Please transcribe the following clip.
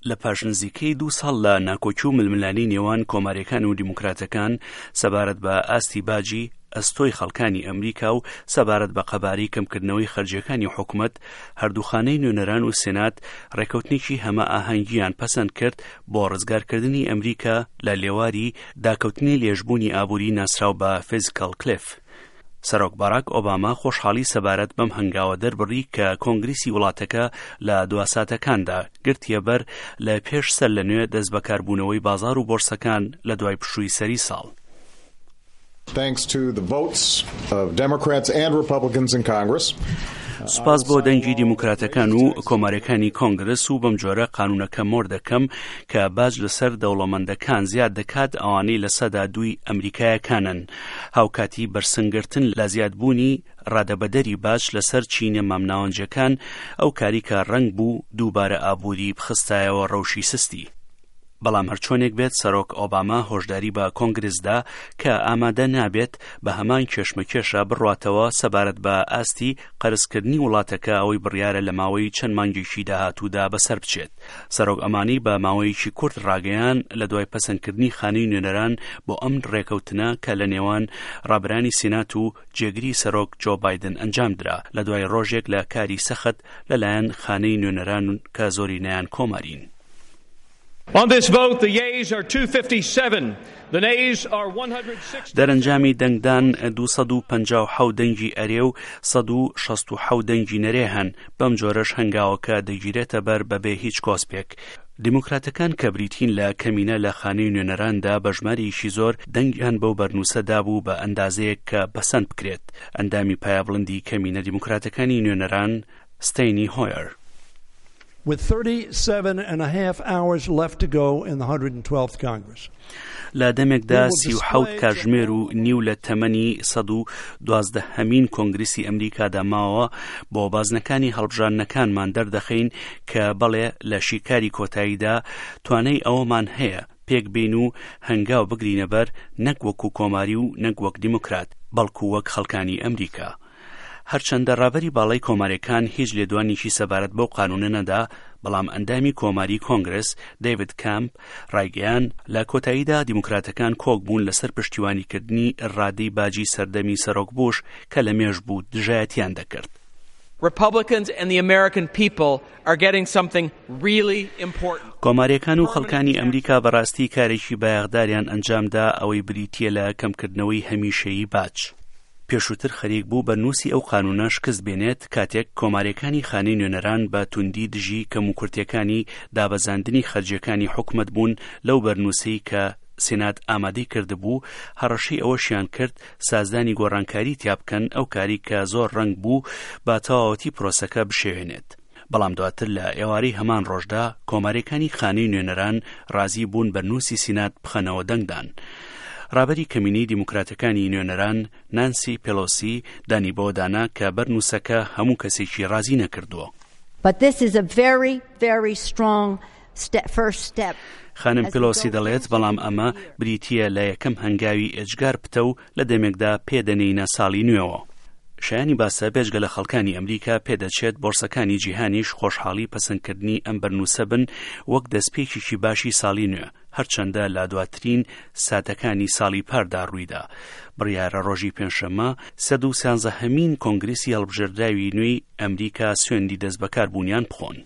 لە پاشنزیکەی 2 ساڵ لە ناکۆچی و ململانی نێوان کۆماریەکان و دیموکراتەکان سەبارەت بە ئاستی باجی ئەستۆی خەڵکانی ئەمریکا و سەبارەت بە قەبارەی کەمکردنەوەی خەرجیەکانی حکوومەت هەردووخانەی نوێنەران و سێنات ڕێکەوتنێکی هەمە ئاهەنگیان پەسەند کرد بۆ ڕزگارکردنی ئەمریکا لە لێواری داکەوتنی لێژبوونی ئابووری ناسراو بە فیزیکال کلیف. سەرۆک باراک ئۆباما خۆشحاڵی سەبارەت بەم هەنگاوە دەربڕی کە کۆنگریسی وڵاتەکە لە دواساتەکاندا گرتیە بەر لە پێش سەر لە نوێ دەست بەکاربوونەوەی بازار و بۆرسەکان لە دوای پشووی سەری ساڵ. Thanks to the votes of Democrats and Republicans in Congress. سوپاس بۆ دەنگی دیموکراتەکان و کۆماریەکانی کۆنگرس و بەم جۆرە قانونەکە مۆر دەکەم کە باج لەسەر دەوڵەمەندەکان زیاد دەکات ئەوانەی لە سەدا دووی ئەمریکایەکانن. هاوکاتی بەرسنگرتن لە زیادبوونی ڕادەبەدەری باج لەسەر چینە مامناوەنجەکان ئەو کاریکە ڕەنگ بوو دووبارە ئابووری بخستایەوە ڕەوشی سستی. بەڵام هەرچۆنێک بێت سەرۆک ئۆباما هۆشداری بە کۆنگرسدا کە ئامادە نابێت بە هەمان کێشمەکێشە بڕواتەوە سەبارەت بە ئاستی قەرزکردنی وڵاتەکە ئەوەی بڕیارە لە ماوەی چەند مانگێکی داهاتوودا بەسەر بچێت. سەرۆک ئەمانی بە ماوەیەکی کورت ڕاگەیان لە دوای پەسەندکردنی خانەی نوێنەران بۆ ئەم ڕێکەوتنە کە لە نێوان ڕابرانی سینات و جێگری سەرۆک جۆ بایدن ئەنجام درا لە دوای ڕۆژێک لە کاری سەخت لەلایەن خانەی نوێنەران کە زۆرینەیان کۆمارین. On this vote, the yeas are 257. The nays are 160. دەرەنجامی دەنگدان 257 دەنگی ئەرێ و 167 دەنگی نەرێ هەن. بەم جۆرەش هەنگاوەکە دەگیرێتە بەر بەبێ هیچ کۆسپێک. دیموکراتەکان کە بریتین لە کەمینە لە خانەی نوێنەراندا بە ژمارەیەکی زۆر دەنگیان بەو بەرنووسەدا بوو بە ئەندازەیەک کە بەسەند بکرێت. ئەندامی پایابڵندی کەمینە دیموکراتەکانی نوێنەران ستەینی هۆیر. With 37.5 hours left to go in the 112th Congress. لە دەمێکدا 37 کاتژمێر و نیو لە تەمەنی 112هەمین کۆنگریسی ئەمریکادا ماوە بۆ بازنەکانی هەڵبژاردنەکانمان دەردەخەین کە بەڵێ لە شیکاری کۆتاییدا توانای ئەوەمان هەیە پێک بین و هەنگاو بگرینە بەر نەک وەکو کۆماری و نەک وەک دیموکرات بەڵکو وەک خەڵکانی ئەمریکا. هەرچەندە ڕابەری باڵای کۆماریەکان هیچ لێدوانێکی سەبارەت بەو قانونە نەدا، بەڵام ئەندامی کۆماری کۆنگرس دەیڤید کامپ ڕایگەیان لە کۆتاییدا دیموکراتەکان کۆک بوون لەسەر پشتیوانیکردنی ڕادەی باجی سەردەمی سەرۆک بوش کە لە مێژ بوو دژایەتیان دەکرد. Republicans and the American people are getting something really important. کۆماریەکان و خەڵکانی ئەمریکا بەڕاستی کارێکی بایەغداریان ئەنجامدا ئەوەی بریتیە لە کەمکردنەوەی هەمیشەیی باج. پێشووتر خەریک بوو بە نووسی ئەو قانونە شکست بێنێت کاتێک کۆماریەکانی خانەی نوێنەران بە توندی دژی کەموکورتیەکانی دابەزاندنی خەرجیەکانی حکومەت بوون لەو بەرنووسەی کە سێنات ئامادەی کردبوو هەڕەشەی ئەوەشیان کرد سازدانی گۆڕانکاری تیا بکەن ئەو کاری کە زۆر ڕەنگ بوو با تەواوەتی پرۆسەکە بشێوێنێت. بەڵام دواتر لە ئێوارەی هەمان ڕۆژدا کۆماریەکانی خانەی نوێنەران ڕازی بوون بەرنووسی سینات بخەنەوە دەنگدان. ڕابەری کەمینی دیموکراتەکانی نوێنەران نانسی پێلۆسی دانی بۆ دانا کە بەرنووسەکە هەموو کەسێکی ڕازی نەکردووە. But this is a very, very strong first step. خانم پێلۆسی دەڵێت بەڵام ئەمە بریتیە لە یەکەم هەنگاوی ئەجگار پتە و لە دەمێکدا پێدەنێینە ساڵی نوێەوە. شایانی باسە بێژگە لە خەڵکانی ئەمریکا پێدەچێت بۆرسەکانی جیهانیش خۆشحاڵی پەسەندکردنی ئەم بەرنووسە بن وەک دەستپێکێکی باشی ساڵی نوێ هەرچەندە لە دواترین ساتەکانی ساڵی پاردا ڕوویدا. بڕیارە ڕۆژی پێنجشەممە 113هەمین کۆنگریسی هەڵبژێردراوی نوێی ئەمریکا سوێندی دەست بەکاربوونیان بخۆن.